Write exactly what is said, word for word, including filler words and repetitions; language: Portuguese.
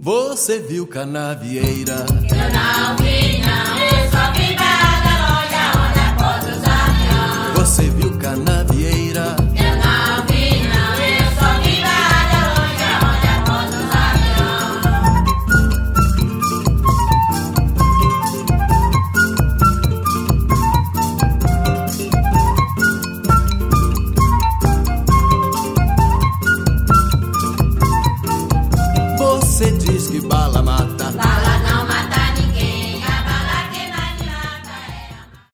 Você viu canavieira? Eu não vi, não. Eu só vi barra da loja onde aposa os aviões. Você viu canavieira? Eu não vi, não. Eu só vi barra da loja onde aposa os Você diz que bala